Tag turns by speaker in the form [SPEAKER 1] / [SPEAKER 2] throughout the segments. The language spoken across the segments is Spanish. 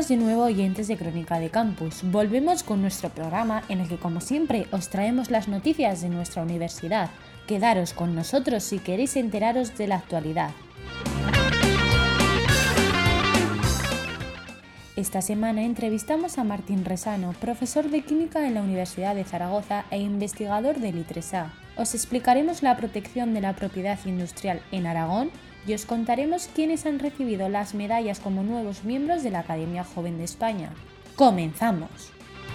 [SPEAKER 1] Bienvenidos de nuevo, oyentes de Crónica de Campus. Volvemos con nuestro programa en el que, como siempre, os traemos las noticias de nuestra universidad. Quedaros con nosotros si queréis enteraros de la actualidad. Esta semana entrevistamos a Martín Resano, profesor de Química en la Universidad de Zaragoza e investigador del I3A. Os explicaremos la protección de la propiedad industrial en Aragón y os contaremos quiénes han recibido las medallas como nuevos miembros de la Academia Joven de España. ¡Comenzamos!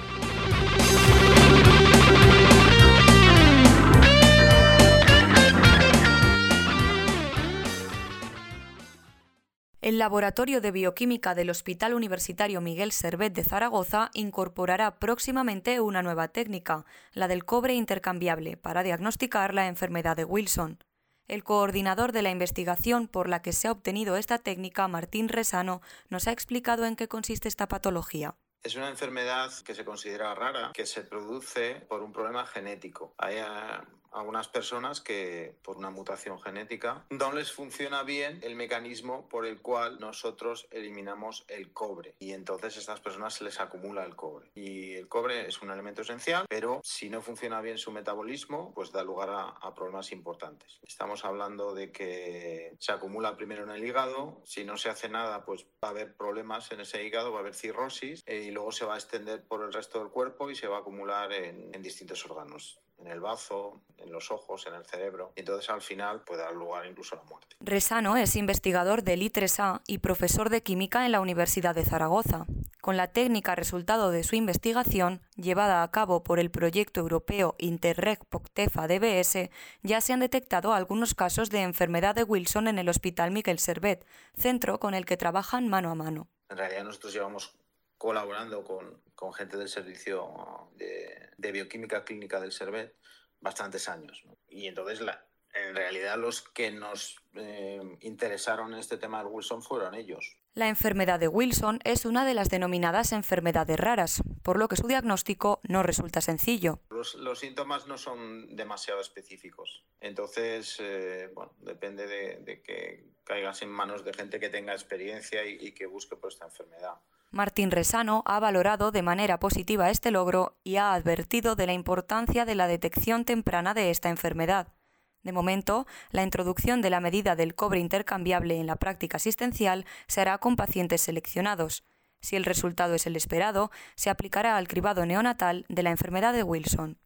[SPEAKER 2] El Laboratorio de Bioquímica del Hospital Universitario Miguel Servet de Zaragoza incorporará próximamente una nueva técnica, la del cobre intercambiable, para diagnosticar la enfermedad de Wilson. El coordinador de la investigación por la que se ha obtenido esta técnica, Martín Resano, nos ha explicado en qué consiste esta patología.
[SPEAKER 3] Es una enfermedad que se considera rara, que se produce por un problema genético. Hay algunas personas que, por una mutación genética, no les funciona bien el mecanismo por el cual nosotros eliminamos el cobre. Y entonces a estas personas se les acumula el cobre. Y el cobre es un elemento esencial, pero si no funciona bien su metabolismo, pues da lugar a problemas importantes. Estamos hablando de que se acumula primero en el hígado. Si no se hace nada, pues va a haber problemas en ese hígado, va a haber cirrosis y luego se va a extender por el resto del cuerpo y se va a acumular en distintos órganos, en el bazo, en los ojos, en el cerebro, y entonces al final puede dar lugar incluso a la muerte.
[SPEAKER 2] Resano es investigador del I3A y profesor de Química en la Universidad de Zaragoza. Con la técnica resultado de su investigación, llevada a cabo por el proyecto europeo Interreg POCTEFA-DBS, ya se han detectado algunos casos de enfermedad de Wilson en el Hospital Miguel Servet, centro con el que trabajan mano a mano.
[SPEAKER 3] En realidad nosotros llevamos colaborando con gente del servicio de bioquímica clínica del Servet bastantes años, ¿no? Y entonces en realidad los que nos interesaron en este tema del Wilson fueron ellos.
[SPEAKER 2] La enfermedad de Wilson es una de las denominadas enfermedades raras, por lo que su diagnóstico no resulta sencillo.
[SPEAKER 3] Los síntomas no son demasiado específicos, entonces depende de que caigas en manos de gente que tenga experiencia y que busque por esta enfermedad.
[SPEAKER 2] Martín Resano ha valorado de manera positiva este logro y ha advertido de la importancia de la detección temprana de esta enfermedad. De momento, la introducción de la medida del cobre intercambiable en la práctica asistencial se hará con pacientes seleccionados. Si el resultado es el esperado, se aplicará al cribado neonatal de la enfermedad de Wilson.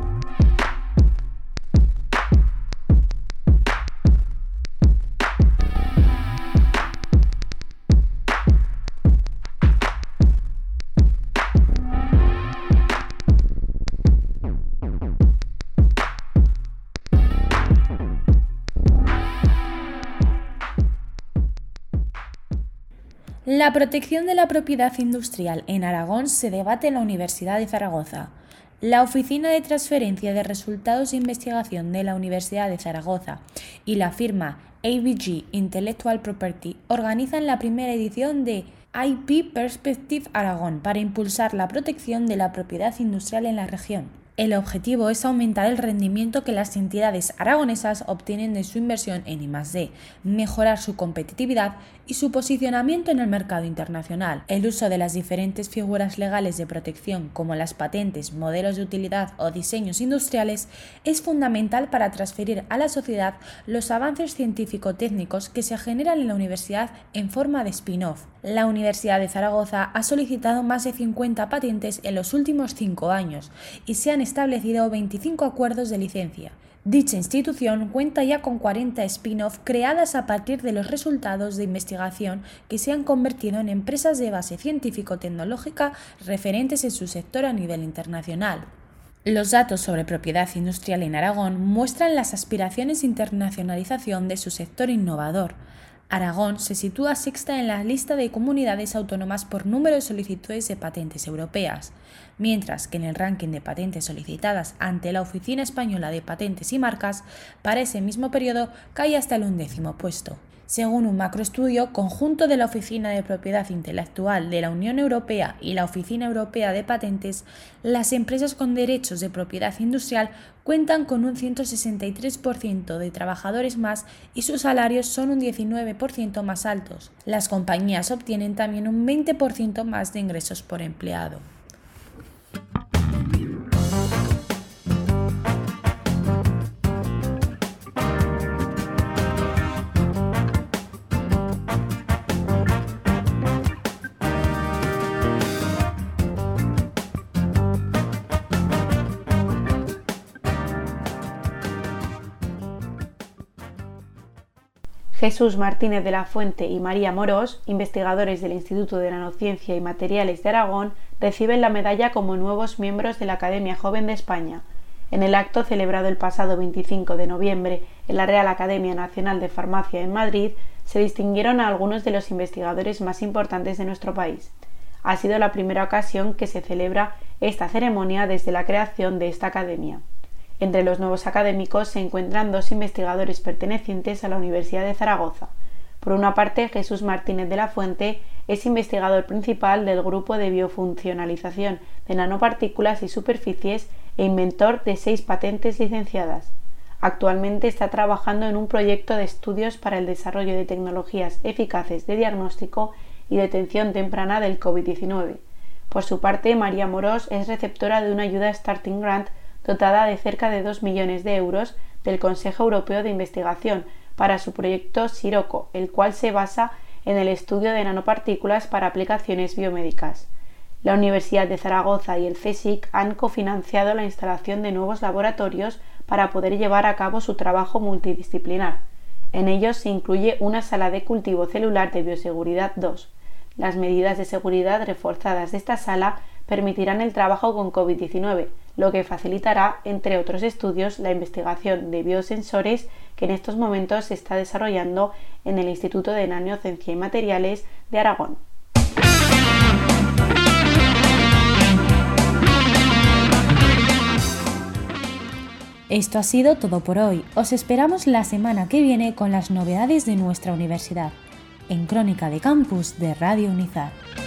[SPEAKER 1] La protección de la propiedad industrial en Aragón se debate en la Universidad de Zaragoza. La Oficina de Transferencia de Resultados de Investigación de la Universidad de Zaragoza y la firma ABG Intellectual Property organizan la primera edición de IP Perspective Aragón para impulsar la protección de la propiedad industrial en la región. El objetivo es aumentar el rendimiento que las entidades aragonesas obtienen de su inversión en I+D, mejorar su competitividad y su posicionamiento en el mercado internacional. El uso de las diferentes figuras legales de protección, como las patentes, modelos de utilidad o diseños industriales, es fundamental para transferir a la sociedad los avances científico-técnicos que se generan en la universidad en forma de spin-off. La Universidad de Zaragoza ha solicitado más de 50 patentes en los últimos 5 años y se han establecido 25 acuerdos de licencia. Dicha institución cuenta ya con 40 spin-off creadas a partir de los resultados de investigación que se han convertido en empresas de base científico-tecnológica referentes en su sector a nivel internacional. Los datos sobre propiedad industrial en Aragón muestran las aspiraciones de internacionalización de su sector innovador. Aragón se sitúa sexta en la lista de comunidades autónomas por número de solicitudes de patentes europeas, mientras que en el ranking de patentes solicitadas ante la Oficina Española de Patentes y Marcas, para ese mismo periodo cae hasta el 11º puesto. Según un macroestudio conjunto de la Oficina de Propiedad Intelectual de la Unión Europea y la Oficina Europea de Patentes, las empresas con derechos de propiedad industrial cuentan con un 163% de trabajadores más y sus salarios son un 19% más altos. Las compañías obtienen también un 20% más de ingresos por empleado.
[SPEAKER 4] Jesús Martínez de la Fuente y María Morós, investigadores del Instituto de Nanociencia y Materiales de Aragón, reciben la medalla como nuevos miembros de la Academia Joven de España. En el acto celebrado el pasado 25 de noviembre en la Real Academia Nacional de Farmacia en Madrid, se distinguieron a algunos de los investigadores más importantes de nuestro país. Ha sido la primera ocasión que se celebra esta ceremonia desde la creación de esta academia. Entre los nuevos académicos se encuentran dos investigadores pertenecientes a la Universidad de Zaragoza. Por una parte, Jesús Martínez de la Fuente es investigador principal del Grupo de Biofuncionalización de Nanopartículas y Superficies e inventor de 6 patentes licenciadas. Actualmente está trabajando en un proyecto de estudios para el desarrollo de tecnologías eficaces de diagnóstico y detención temprana del COVID-19. Por su parte, María Morós es receptora de una ayuda Starting Grant dotada de cerca de 2 millones de euros del Consejo Europeo de Investigación para su proyecto Sirocco, el cual se basa en el estudio de nanopartículas para aplicaciones biomédicas. La Universidad de Zaragoza y el CSIC han cofinanciado la instalación de nuevos laboratorios para poder llevar a cabo su trabajo multidisciplinar. En ellos se incluye una sala de cultivo celular de bioseguridad 2. Las medidas de seguridad reforzadas de esta sala permitirán el trabajo con COVID-19, lo que facilitará, entre otros estudios, la investigación de biosensores que en estos momentos se está desarrollando en el Instituto de Nanociencia y Materiales de Aragón.
[SPEAKER 1] Esto ha sido todo por hoy. Os esperamos la semana que viene con las novedades de nuestra universidad, en Crónica de Campus de Radio Unizar.